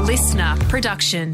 listener production.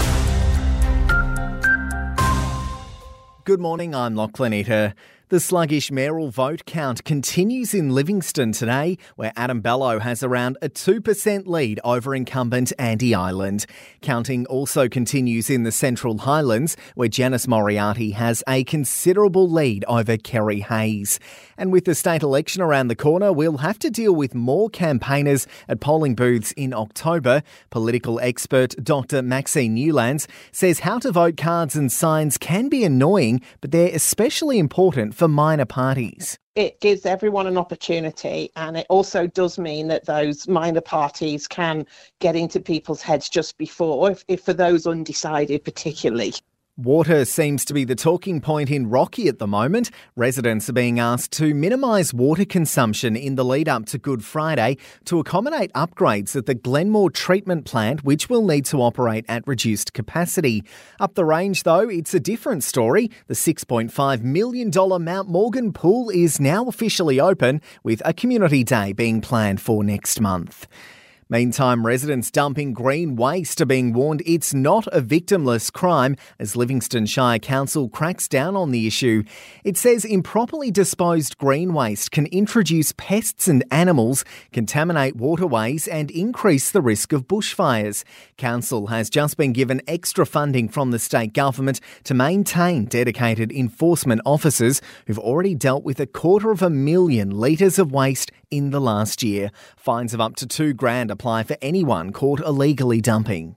Good morning, I'm Lachlan Eater. The sluggish mayoral vote count continues in Livingston today, where Adam Bello has around a 2% lead over incumbent Andy Ireland. Counting also continues in the Central Highlands, where Janice Moriarty has a considerable lead over Kerry Hayes. And with the state election around the corner, we'll have to deal with more campaigners at polling booths in October. Political expert Dr. Maxine Newlands says how to vote cards and signs can be annoying, but they're especially important for minor parties. It gives everyone an opportunity, and it also does mean that those minor parties can get into people's heads just before, if for those undecided particularly. Water seems to be the talking point in Rocky at the moment. Residents are being asked to minimise water consumption in the lead up to Good Friday to accommodate upgrades at the Glenmore treatment plant, which will need to operate at reduced capacity. Up the range, though, it's a different story. The $6.5 million Mount Morgan pool is now officially open, with a community day being planned for next month. Meantime, residents dumping green waste are being warned it's not a victimless crime as Livingston Shire Council cracks down on the issue. It says improperly disposed green waste can introduce pests and animals, contaminate waterways and increase the risk of bushfires. Council has just been given extra funding from the state government to maintain dedicated enforcement officers who've already dealt with 250,000 litres of waste in the last year. Fines of up to $2,000 apply for anyone caught illegally dumping.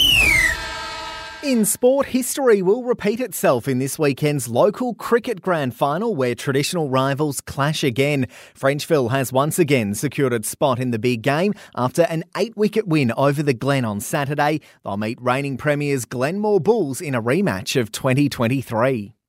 In sport, history will repeat itself in this weekend's local cricket grand final where traditional rivals clash again. Frenchville has once again secured its spot in the big game after an 8-wicket win over the Glen on Saturday. They'll meet reigning premiers Glenmore Bulls in a rematch of 2023.